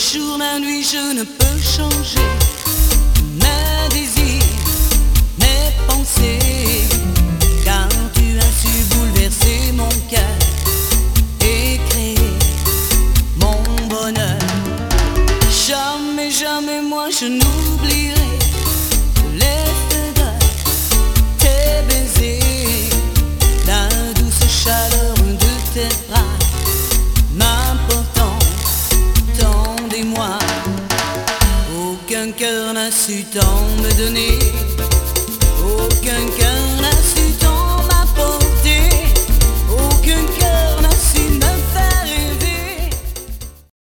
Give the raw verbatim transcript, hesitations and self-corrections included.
jour, la nuit, je ne peux changer mes désirs, mes pensées, car tu as su bouleverser mon cœur et créer mon bonheur. Jamais, jamais moi je n'oublierai l'effet de tes baisers, la douce chaleur de tes bras, m'important tant d'émoi. Aucun cœur n'a su tant me donner, aucun